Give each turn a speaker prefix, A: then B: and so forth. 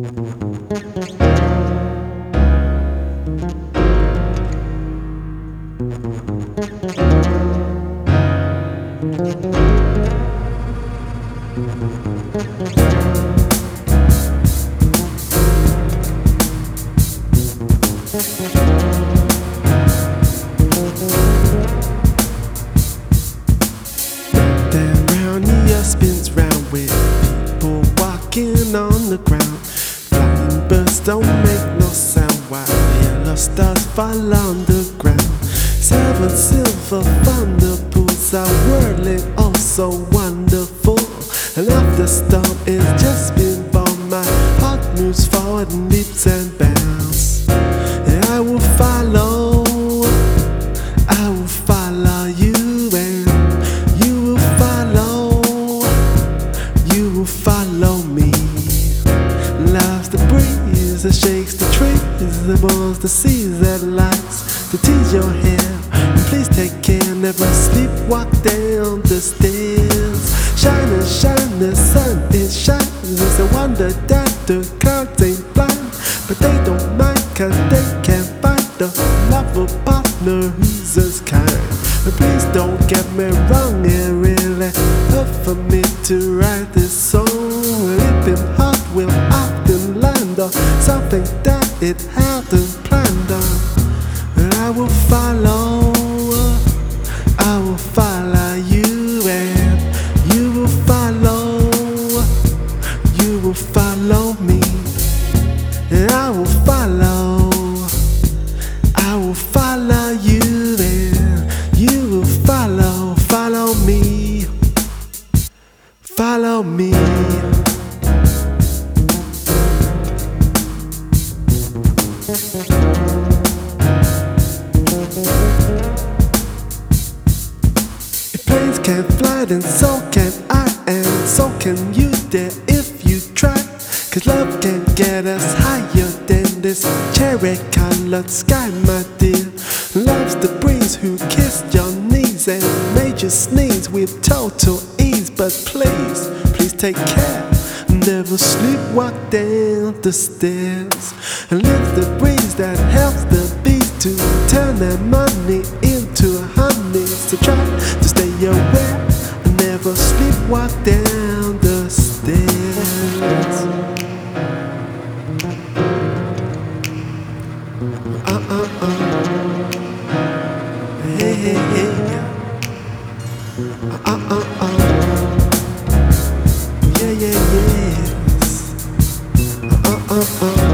A: Spins round with people walking on the ground. Flying birds don't make no sound while yellow stars fall on the ground. 7 silver thunder pools are whirling, oh so wonderful. And after the storm is just been born, my heart moves forward and leaps and bounds. And I will follow you, and you will follow me. Loves the breeze that shakes the trees, that burns the seas, that lights to tease your hair. And please take care, never sleepwalk down the stairs. Shine and shine, the sun it shines. It's a wonder that the clouds ain't blind, but they don't mind 'cause they can't find the love of partner who's as kind. But please don't get me wrong, it really hurt for me to write this song. Living hard will often land on something that it hadn't planned on. And I will follow you, and you will follow me. And I will follow you, and you will follow me. Follow me. If planes can fly, then so can I, and so can you there if you try. 'Cause love can get us higher than this cherry-colored sky, my dear. Love's the breeze who kissed your knees and made you sneeze with total ease. But please take care, never sleepwalk down the stairs. And live the breeze that helps the bees to turn their money into honey. So try to stay aware and never sleepwalk down the stairs. Hey, hey, hey. Yeah, yes.